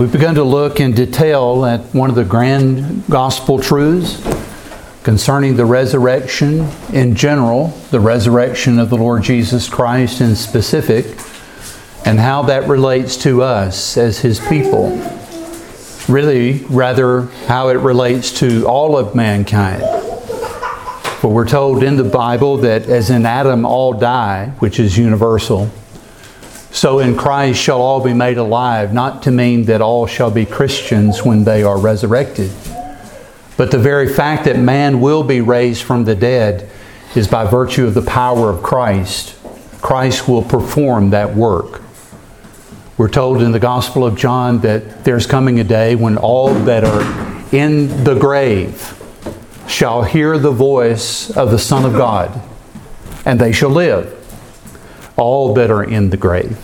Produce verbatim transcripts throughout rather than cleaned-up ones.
We've begun to look in detail at one of the grand gospel truths concerning the resurrection in general, the resurrection of the Lord Jesus Christ in specific, and how that relates to us as His people. Really, rather, how it relates to all of mankind. For we're told in the Bible that as in Adam all die, which is universal, so in Christ shall all be made alive, not to mean that all shall be Christians when they are resurrected. But the very fact that man will be raised from the dead is by virtue of the power of Christ. Christ will perform that work. We're told in the Gospel of John that there's coming a day when all that are in the grave shall hear the voice of the Son of God, and they shall live. All that are in the grave.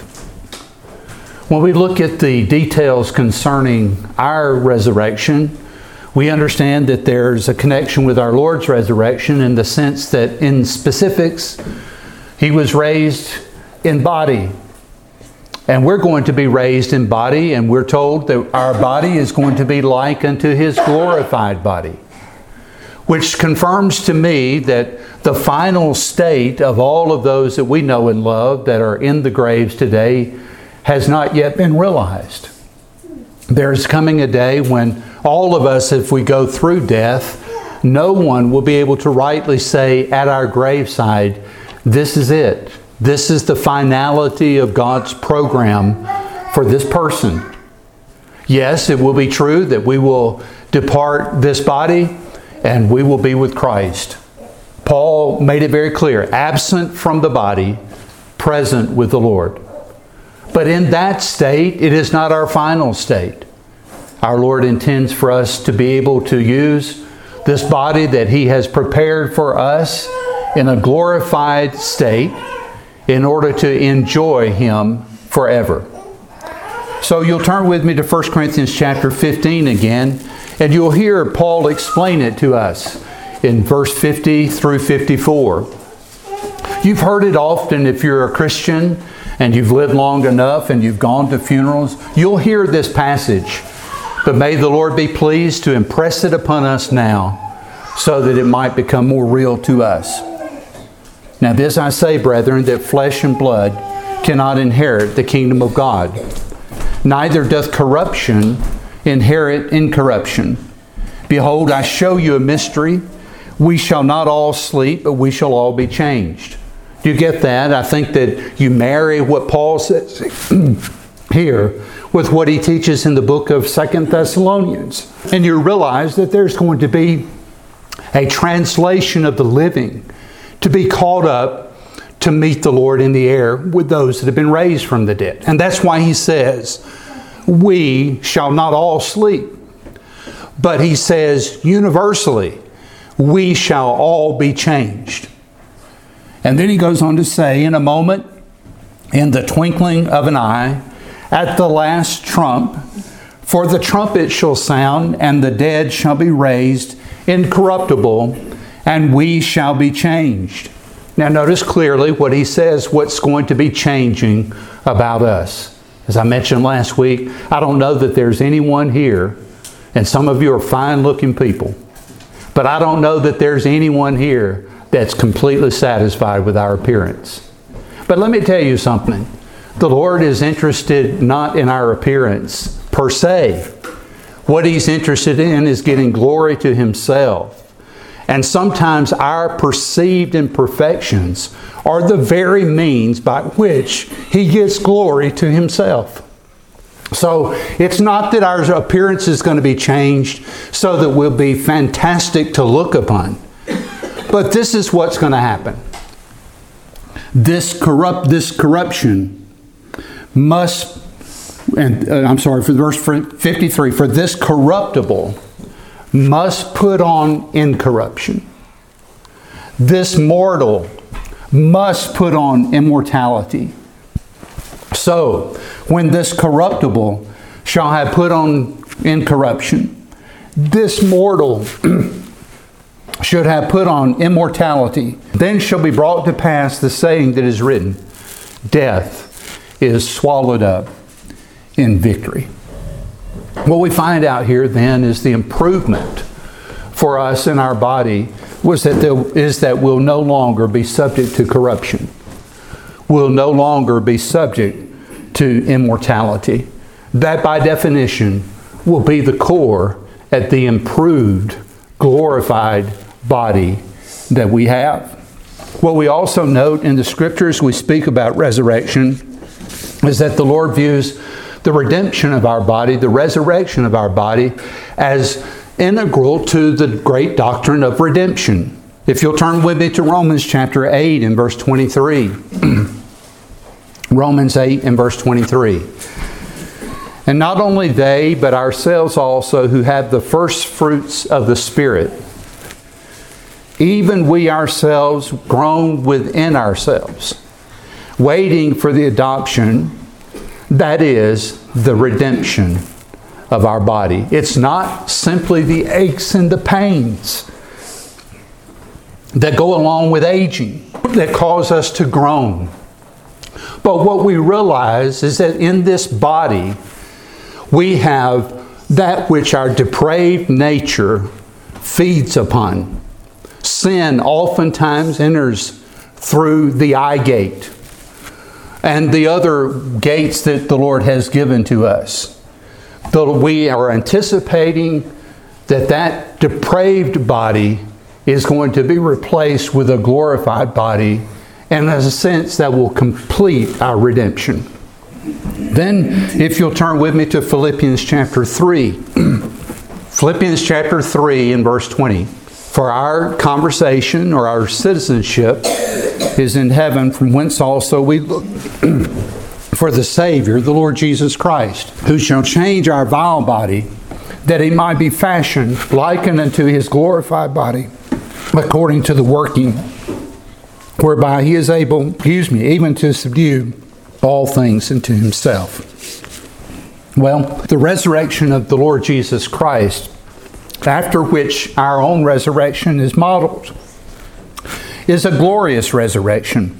When we look at the details concerning our resurrection, we understand that there's a connection with our Lord's resurrection in the sense that in specifics, He was raised in body. And we're going to be raised in body, and we're told that our body is going to be like unto His glorified body. Which confirms to me that the final state of all of those that we know and love that are in the graves today has not yet been realized. There's coming a day when all of us, if we go through death, no one will be able to rightly say at our graveside, this is it. This is the finality of God's program for this person. Yes, it will be true that we will depart this body and we will be with Christ. Paul made it very clear, absent from the body, present with the Lord. But in that state, it is not our final state. Our Lord intends for us to be able to use this body that He has prepared for us in a glorified state in order to enjoy Him forever. So you'll turn with me to First Corinthians chapter fifteen again, and you'll hear Paul explain it to us in verse fifty through fifty-four. You've heard it often if you're a Christian and you've lived long enough and you've gone to funerals. You'll hear this passage. But may the Lord be pleased to impress it upon us now so that it might become more real to us. Now this I say, brethren, that flesh and blood cannot inherit the kingdom of God. Neither doth corruption inherit incorruption. Behold, I show you a mystery. We shall not all sleep, but we shall all be changed. Do you get that? I think that you marry what Paul says here with what he teaches in the book of Second Thessalonians. And you realize that there's going to be a translation of the living to be caught up to meet the Lord in the air with those that have been raised from the dead. And that's why he says, we shall not all sleep. But he says, universally, we shall all be changed. And then he goes on to say, in a moment, in the twinkling of an eye, at the last trump, for the trumpet shall sound, and the dead shall be raised incorruptible, and we shall be changed. Now notice clearly what he says, what's going to be changing about us. As I mentioned last week, I don't know that there's anyone here, and some of you are fine-looking people, but I don't know that there's anyone here that's completely satisfied with our appearance. But let me tell you something. The Lord is interested not in our appearance per se. What He's interested in is getting glory to Himself. And sometimes our perceived imperfections are the very means by which He gets glory to Himself. So it's not that our appearance is going to be changed so that we'll be fantastic to look upon. But this is what's going to happen. This corrupt, this corruption must, and uh, I'm sorry, for verse fifty-three, for this corruptible must put on incorruption. This mortal must put on immortality. So, when this corruptible shall have put on incorruption, this mortal should have put on immortality, then shall be brought to pass the saying that is written, death is swallowed up in victory. What we find out here then is the improvement for us in our body was that there, is that we'll no longer be subject to corruption. We'll no longer be subject to immortality. That by definition will be the core at the improved, glorified body that we have. What we also note in the Scriptures we speak about resurrection is that the Lord views the redemption of our body, the resurrection of our body, as integral to the great doctrine of redemption. If you'll turn with me to Romans chapter eight and verse twenty-three. Romans eight and verse twenty-three. And not only they, but ourselves also, who have the first fruits of the Spirit, even we ourselves groan within ourselves, waiting for the adoption, that is, the redemption of our body. It's not simply the aches and the pains that go along with aging that cause us to groan. But what we realize is that in this body, we have that which our depraved nature feeds upon. Sin oftentimes enters through the eye gate and the other gates that the Lord has given to us. But we are anticipating that that depraved body is going to be replaced with a glorified body, and in a sense that will complete our redemption. Then, if you'll turn with me to Philippians chapter three. Philippians chapter three and verse twenty. For our conversation or our citizenship is in heaven, from whence also we look for the Savior, the Lord Jesus Christ, who shall change our vile body, that He might be fashioned likened unto His glorified body, according to the working whereby He is able, excuse me, even to subdue all things unto Himself. Well, the resurrection of the Lord Jesus Christ, after which our own resurrection is modeled, is a glorious resurrection.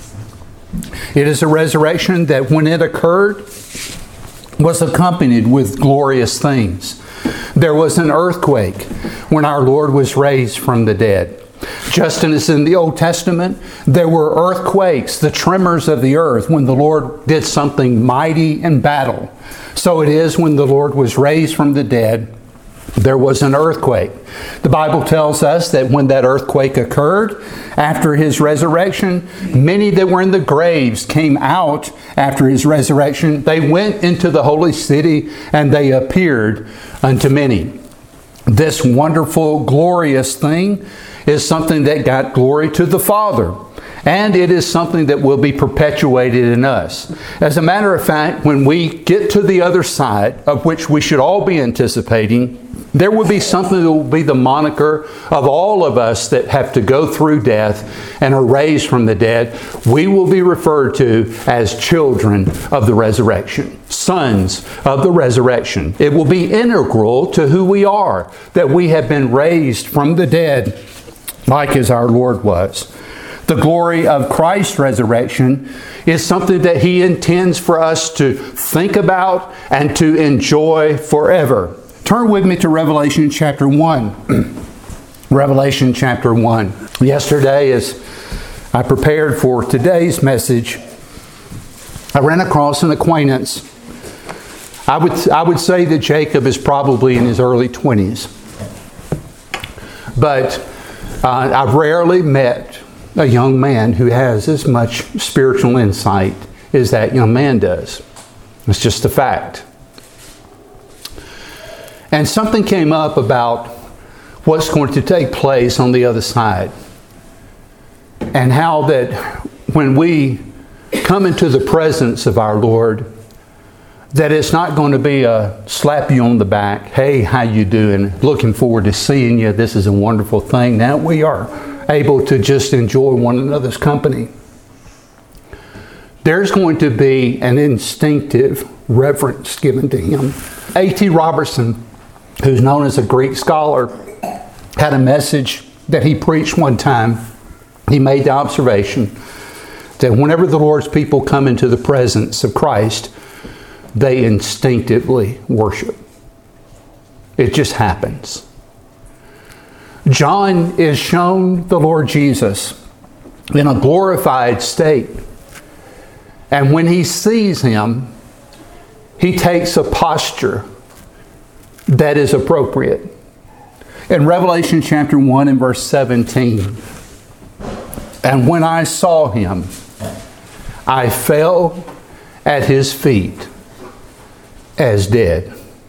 It is a resurrection that when it occurred was accompanied with glorious things. There was an earthquake when our Lord was raised from the dead. Just as in the Old Testament, there were earthquakes, the tremors of the earth, when the Lord did something mighty in battle. So it is when the Lord was raised from the dead, there was an earthquake. The Bible tells us that when that earthquake occurred, after His resurrection, many that were in the graves came out after His resurrection. They went into the holy city and they appeared unto many. This wonderful, glorious thing is something that got glory to the Father. And it is something that will be perpetuated in us. As a matter of fact, when we get to the other side, of which we should all be anticipating, there will be something that will be the moniker of all of us that have to go through death and are raised from the dead. We will be referred to as children of the resurrection, sons of the resurrection. It will be integral to who we are, that we have been raised from the dead, like as our Lord was. The glory of Christ's resurrection is something that He intends for us to think about and to enjoy forever. Turn with me to Revelation chapter one. Revelation chapter one. Yesterday, as I prepared for today's message, I ran across an acquaintance. I would, I would say that Jacob is probably in his early twenties. But uh, I've rarely met a young man who has as much spiritual insight as that young man does. It's just a fact. And something came up about what's going to take place on the other side. And how that when we come into the presence of our Lord, that it's not going to be a slap you on the back. Hey, how you doing? Looking forward to seeing you. This is a wonderful thing. Now we are able to just enjoy one another's company. There's going to be an instinctive reverence given to Him. A T Robertson, who's known as a Greek scholar, had a message that he preached one time. He made the observation that whenever the Lord's people come into the presence of Christ, they instinctively worship. It just happens. John is shown the Lord Jesus in a glorified state. And when he sees him, he takes a posture that is appropriate. In Revelation chapter one and verse seventeen, and when I saw him, I fell at his feet as dead.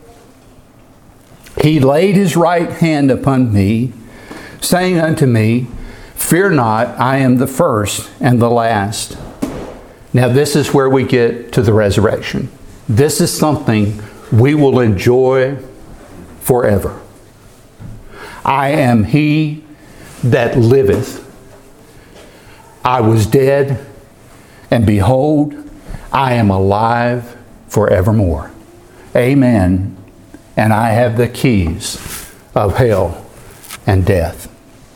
He laid his right hand upon me, saying unto me, Fear not, I am the first and the last. Now this is where we get to the resurrection. This is something we will enjoy forever. I am he that liveth. I was dead, and behold, I am alive forevermore. Amen. And I have the keys of hell and death.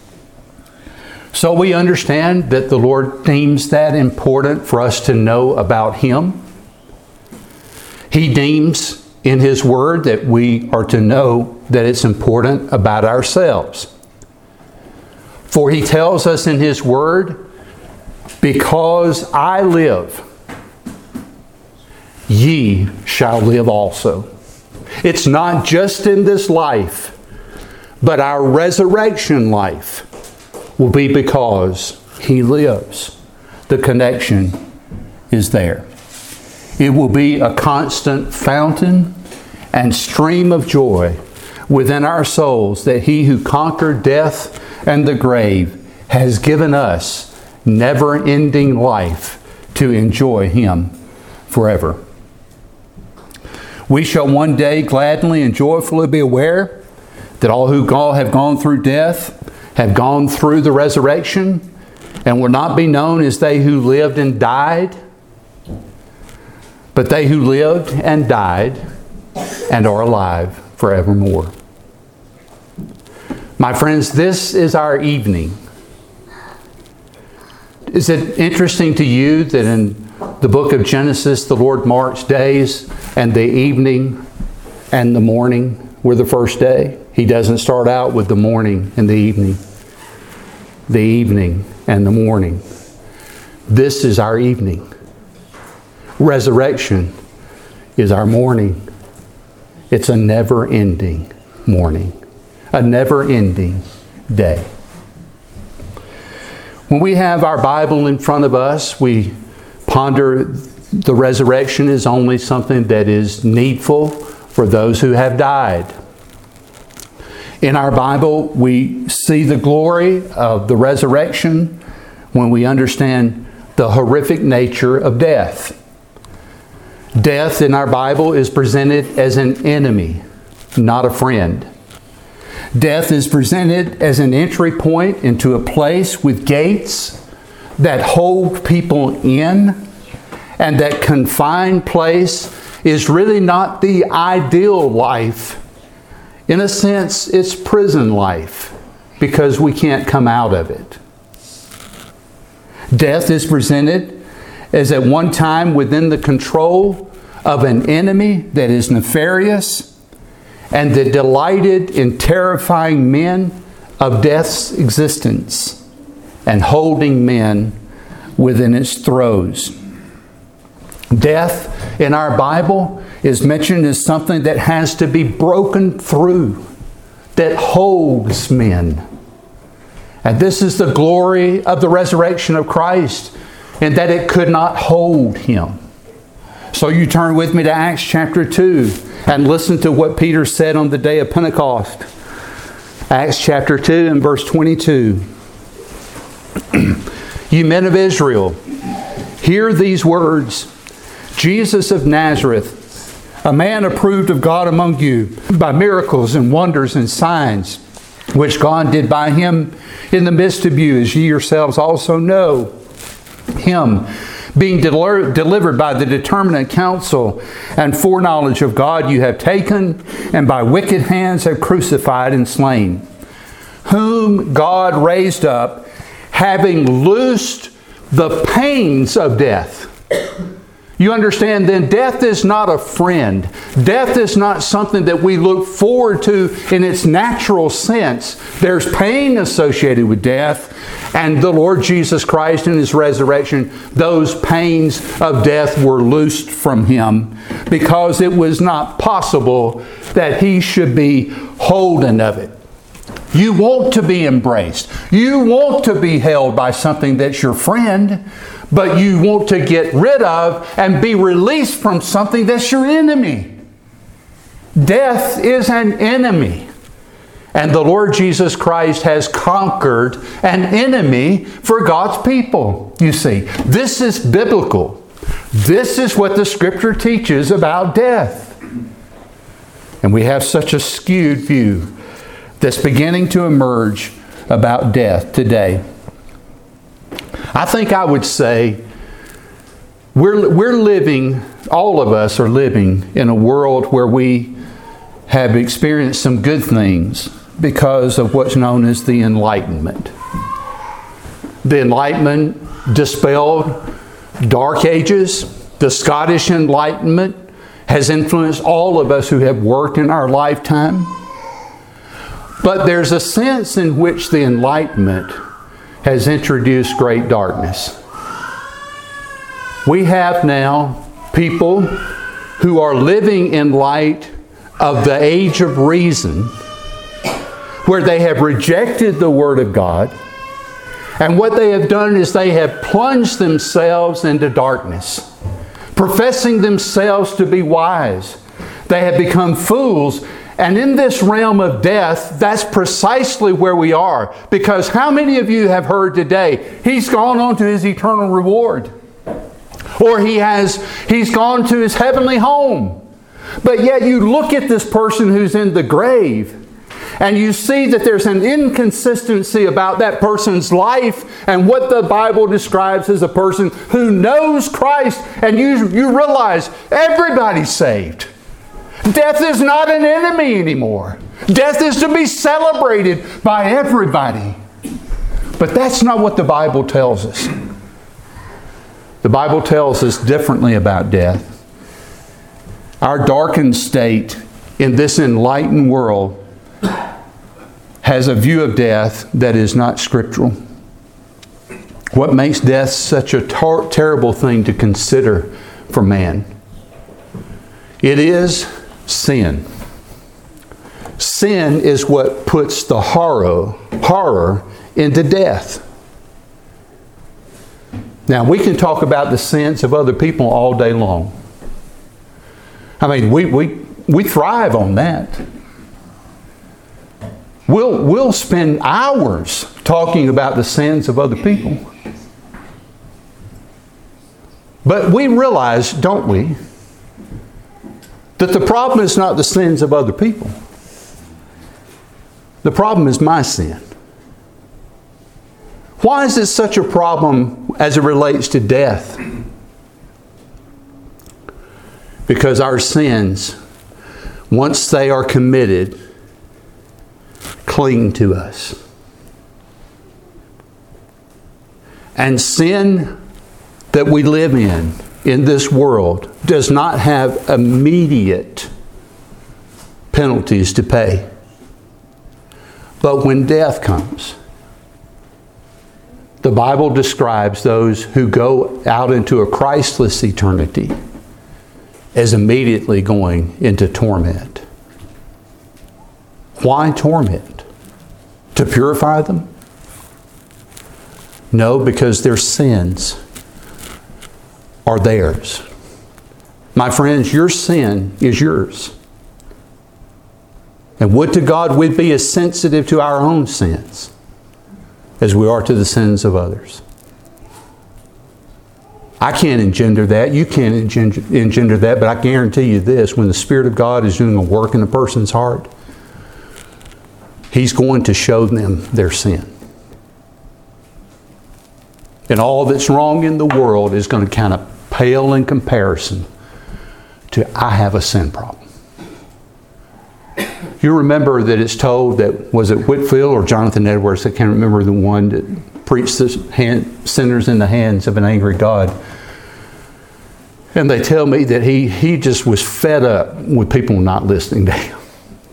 So we understand that the Lord deems that important for us to know about Him. He deems in His Word that we are to know that it's important about ourselves. For He tells us in His Word, because I live, ye shall live also. It's not just in this life, but our resurrection life will be because He lives. The connection is there. It will be a constant fountain and stream of joy within our souls that He who conquered death and the grave has given us never-ending life to enjoy Him forever. We shall one day gladly and joyfully be aware that all who have gone through death have gone through the resurrection and will not be known as they who lived and died, but they who lived and died and are alive forevermore. My friends, this is our evening. Is it interesting to you that in the book of Genesis, the Lord marks days and the evening and the morning were the first day? He doesn't start out with the morning and the evening. The evening and the morning. This is our evening. Resurrection is our morning. It's a never-ending morning. A never-ending day. When we have our Bible in front of us, we ponder the resurrection is only something that is needful for those who have died. In our Bible, we see the glory of the resurrection when we understand the horrific nature of death. Death in our Bible is presented as an enemy, not a friend. Death is presented as an entry point into a place with gates that hold people in, and that confined place is really not the ideal life. In a sense, it's prison life because we can't come out of it. Death is presented as at one time within the control of an enemy that is nefarious and that delighted in terrifying men of death's existence and holding men within its throes. Death in our Bible is mentioned as something that has to be broken through, that holds men. And this is the glory of the resurrection of Christ, in that it could not hold Him. So you turn with me to Acts chapter two and listen to what Peter said on the day of Pentecost. Acts chapter two and verse twenty-two. You men of Israel, hear these words. Jesus of Nazareth, a man approved of God among you by miracles and wonders and signs, which God did by Him in the midst of you, as ye yourselves also know. Him, being del- delivered by the determinate counsel and foreknowledge of God, you have taken, and by wicked hands have crucified and slain, whom God raised up, having loosed the pains of death. you understand then death is not a friend. Death is not something that we look forward to in its natural sense. There's pain associated with death, and the Lord Jesus Christ in His resurrection, those pains of death were loosed from Him because it was not possible that He should be holden of it. You want to be embraced. You want to be held by something that's your friend, but you want to get rid of and be released from something that's your enemy. Death is an enemy. And the Lord Jesus Christ has conquered an enemy for God's people. You see, this is biblical. This is what the Scripture teaches about death. And we have such a skewed view that's beginning to emerge about death today. I think I would say we're, we're living, all of us are living in a world where we have experienced some good things because of what's known as the Enlightenment. The Enlightenment dispelled dark ages. The Scottish Enlightenment has influenced all of us who have worked in our lifetime. But there's a sense in which the Enlightenment has introduced great darkness. We have now people who are living in light of the age of reason, where they have rejected the Word of God, and what they have done is they have plunged themselves into darkness, professing themselves to be wise. They have become fools. And in this realm of death, that's precisely where we are. Because how many of you have heard today, he's gone on to his eternal reward? Or he has, he's gone to his heavenly home. But yet you look at this person who's in the grave, and you see that there's an inconsistency about that person's life and what the Bible describes as a person who knows Christ. And you, you realize everybody's saved. Death is not an enemy anymore. Death is to be celebrated by everybody. But that's not what the Bible tells us. The Bible tells us differently about death. Our darkened state in this enlightened world has a view of death that is not scriptural. What makes death such a tar- terrible thing to consider for man? It is sin. Sin is what puts the horror, horror into death. Now, we can talk about the sins of other people all day long. I mean, we, we, we thrive on that. We'll, we'll spend hours talking about the sins of other people. But we realize, don't we, that the problem is not the sins of other people. The problem is my sin. Why is it such a problem as it relates to death? Because our sins, once they are committed, cling to us. And sin that we live in, in this world, does not have immediate penalties to pay. But when death comes, the Bible describes those who go out into a Christless eternity as immediately going into torment. Why torment? To purify them? No, because their sins are theirs. My friends, your sin is yours. And would to God we'd be as sensitive to our own sins as we are to the sins of others. I can't engender that. You can't engender, engender that, but I guarantee you this, when the Spirit of God is doing a work in a person's heart, He's going to show them their sin. And all that's wrong in the world is going to kind of pale in comparison to, I have a sin problem. You remember that it's told that, was it Whitefield or Jonathan Edwards? I can't remember the one that preached the hand, sinners in the hands of an angry God. And they tell me that he, he just was fed up with people not listening to him.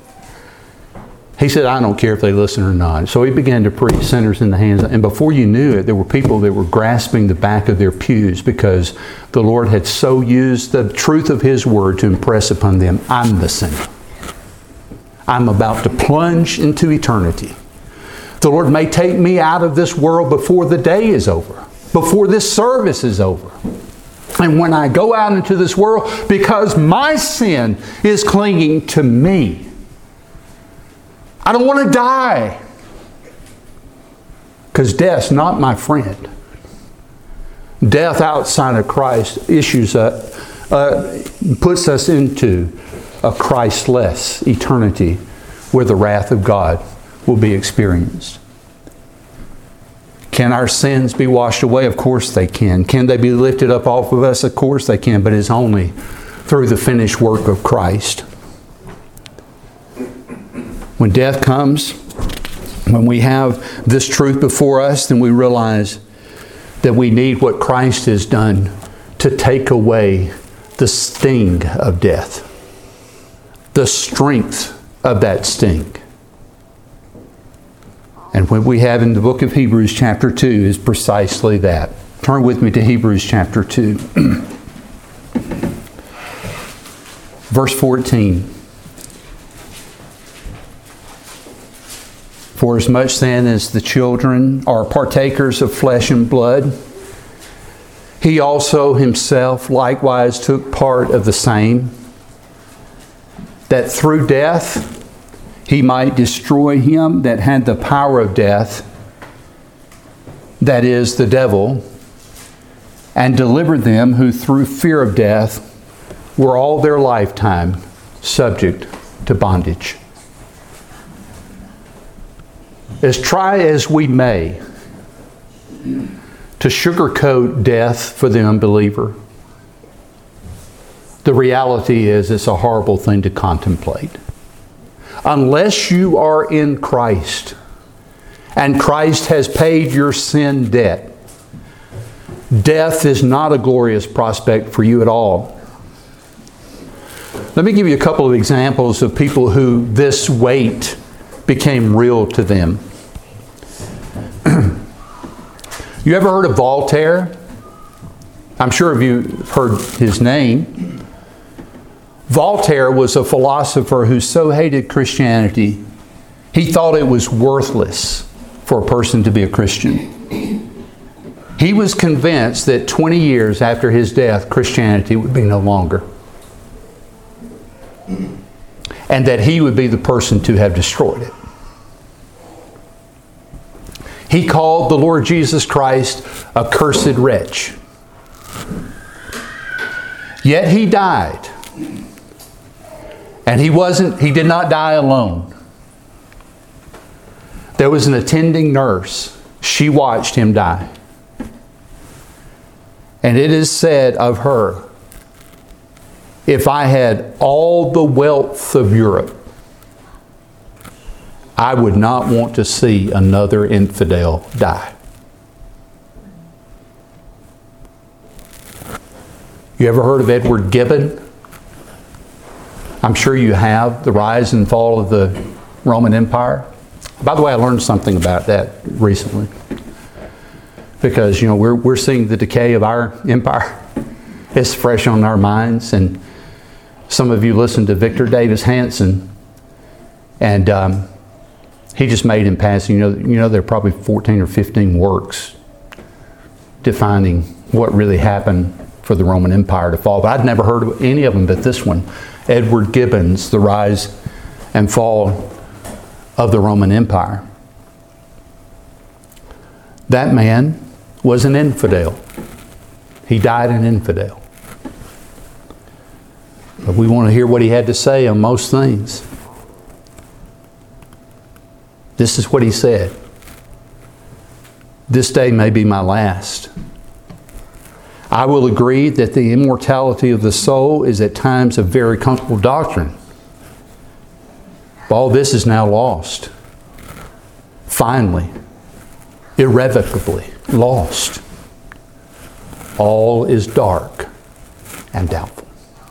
He said, I don't care if they listen or not. So he began to preach sinners in the hands. And before you knew it, there were people that were grasping the back of their pews because the Lord had so used the truth of His Word to impress upon them, I'm the sinner. I'm about to plunge into eternity. The Lord may take me out of this world before the day is over, before this service is over. And when I go out into this world, because my sin is clinging to me, I don't want to die. Because death's not my friend. Death outside of Christ issues a, uh, puts us into a Christless eternity where the wrath of God will be experienced. Can our sins be washed away? Of course they can. Can they be lifted up off of us? Of course they can, but it's only through the finished work of Christ. When death comes, when we have this truth before us, then we realize that we need what Christ has done to take away the sting of death, the strength of that sting. And what we have in the book of Hebrews chapter two is precisely that. Turn with me to Hebrews chapter two. Verse fourteen. For as much then as the children are partakers of flesh and blood, He also Himself likewise took part of the same, that through death He might destroy him that had the power of death, that is, the devil, and deliver them who through fear of death were all their lifetime subject to bondage. As try as we may to sugarcoat death for the unbeliever, the reality is it's a horrible thing to contemplate. Unless you are in Christ and Christ has paid your sin debt, death is not a glorious prospect for you at all. Let me give you a couple of examples of people who this weight became real to them. You ever heard of Voltaire? I'm sure you've heard his name. Voltaire was a philosopher who so hated Christianity, he thought it was worthless for a person to be a Christian. He was convinced that twenty years after his death, Christianity would be no longer. And that he would be the person to have destroyed it. He called the Lord Jesus Christ a cursed wretch. Yet He died. And he wasn't, he did not die alone. There was an attending nurse. She watched him die. And it is said of her, if I had all the wealth of Europe, I would not want to see another infidel die. You ever heard of Edward Gibbon? I'm sure you have. The rise and fall of the Roman Empire. By the way, I learned something about that recently. Because, you know, we're, we're seeing the decay of our empire. It's fresh on our minds. And some of you listened to Victor Davis Hanson. And um, he just made in passing, you know, you know, there are probably fourteen or fifteen works defining what really happened for the Roman Empire to fall. But I'd never heard of any of them but this one. Edward Gibbon's The Rise and Fall of the Roman Empire. That man was an infidel. He died an infidel. But we want to hear what he had to say on most things. This is what he said. This day may be my last. I will agree that the immortality of the soul is at times a very comfortable doctrine. But all this is now lost. Finally, irrevocably lost. All is dark and doubtful.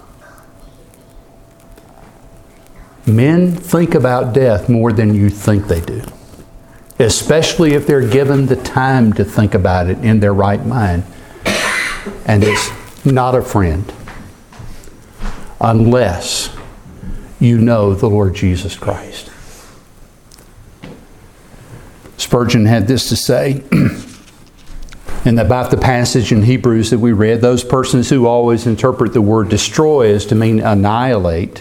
Men think about death more than you think they do, especially if they're given the time to think about it in their right mind. And it's not a friend unless you know the Lord Jesus Christ. Spurgeon had this to say and about the passage in Hebrews that we read. Those persons who always interpret the word destroy as to mean annihilate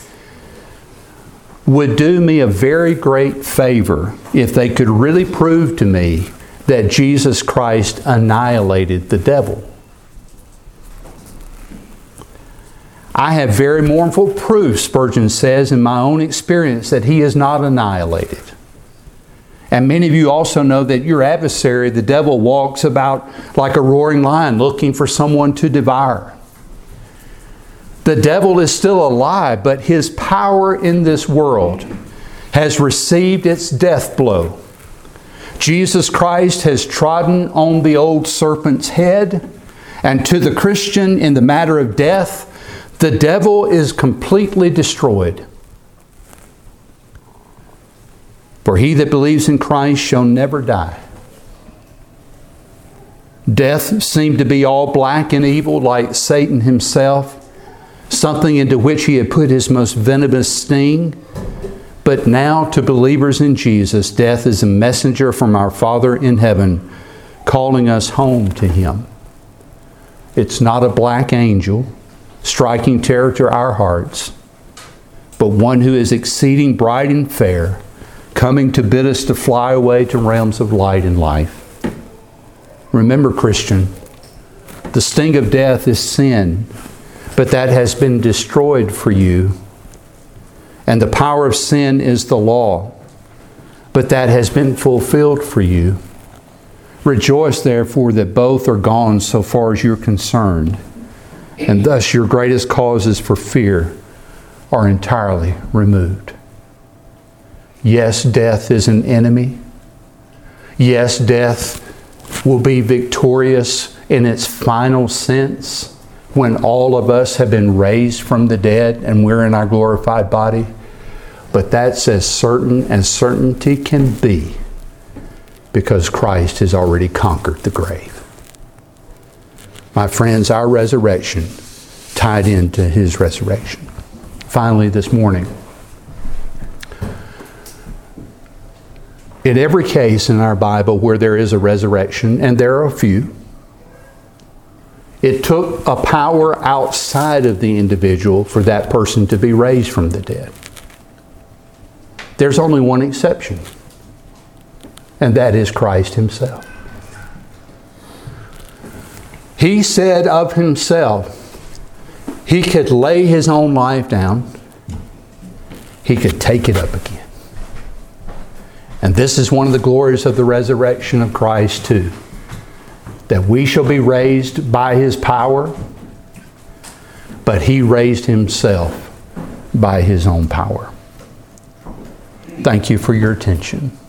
would do me a very great favor if they could really prove to me that Jesus Christ annihilated the devil. I have very mournful proof, Spurgeon says, in my own experience that he is not annihilated. And many of you also know that your adversary, the devil, walks about like a roaring lion looking for someone to devour. The devil is still alive, but his power in this world has received its death blow. Jesus Christ has trodden on the old serpent's head, and to the Christian in the matter of death, the devil is completely destroyed. For he that believes in Christ shall never die. Death seemed to be all black and evil like Satan himself, something into which he had put his most venomous sting. But now to believers in Jesus, death is a messenger from our Father in heaven, calling us home to Him. It's not a black angel striking terror to our hearts, but one who is exceeding bright and fair, coming to bid us to fly away to realms of light and life. Remember, Christian, the sting of death is sin, but that has been destroyed for you. And the power of sin is the law, but that has been fulfilled for you. Rejoice, therefore, that both are gone so far as you're concerned, and thus your greatest causes for fear are entirely removed. Yes, death is an enemy. Yes, death will be victorious in its final sense when all of us have been raised from the dead and we're in our glorified body. But that's as certain as certainty can be, because Christ has already conquered the grave. My friends, our resurrection tied into His resurrection. Finally, this morning, in every case in our Bible where there is a resurrection, and there are a few, it took a power outside of the individual for that person to be raised from the dead. There's only one exception, and that is Christ Himself. He said of Himself, He could lay His own life down, He could take it up again. And this is one of the glories of the resurrection of Christ too, that we shall be raised by His power, but He raised Himself by His own power. Thank you for your attention.